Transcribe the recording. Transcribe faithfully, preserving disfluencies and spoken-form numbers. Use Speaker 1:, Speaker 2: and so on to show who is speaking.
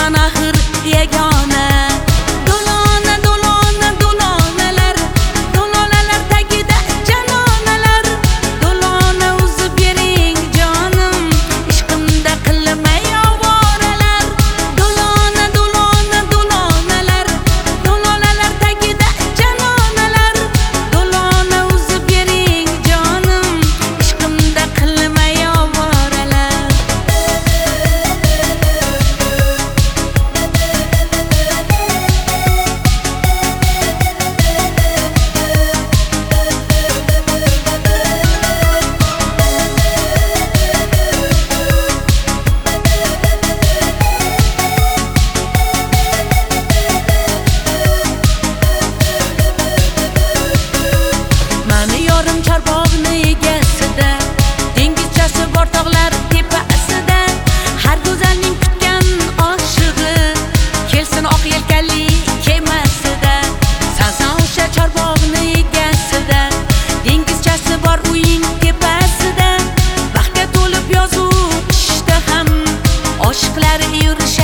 Speaker 1: Bundan axir yagona Do'lona, do'lona, do'lonalar Do'lonalar tagida janonalar Do'lona uzib bering jonim Ishqimda qilmay ovoralar Do'lona, do'lona, do'lonalar Do'lonalar tagida janonalar Do'lona uzib bering jonim Ishqimda qilmay ovoralar Mani yorim chorbog'ni egasida Dengizchasi bor tog'lar tepasida Har go'zalning kutgan oshig'i Kelsin oq yelkali kemasida Sansan o'sha chorbog'ni egasida Dengizchasi bor uying tepasida Baxtga to'lib yozuv qishda ham Oshiqlar yurish